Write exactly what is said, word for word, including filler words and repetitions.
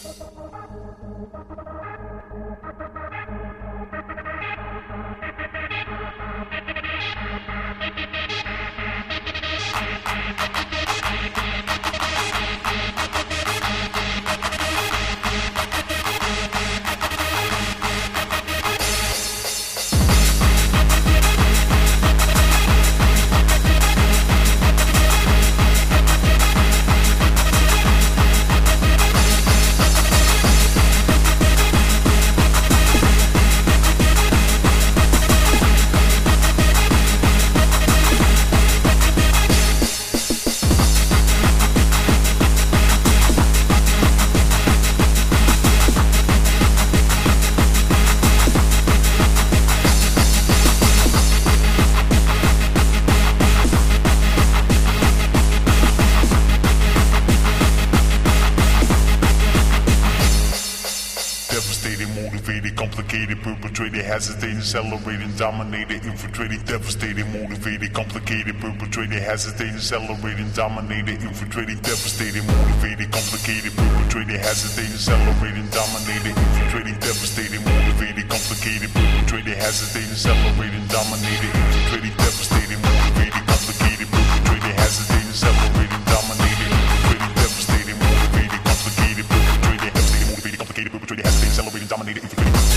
Devastating, motivated, complicated, perpetrated, hesitating, accelerating, dominated, infiltrating, devastating, motivated, complicated, perpetrated, hesitating, accelerating, dominated, infiltrating, devastating, motivated, complicated, perpetrated, hesitating, accelerating, dominated, infiltrating, devastating, motivated, complicated, perpetrated, hesitating, accelerating, dominated, infiltrating, devastating, motivated, complicated, perpetrated, hesitating, accelerating, dominated, infiltrating, devastating, motivated, complicated, perpetrated, hesitating, motivated, complicated, perpetrated, hesitating, accelerating, dominated, infiltrating.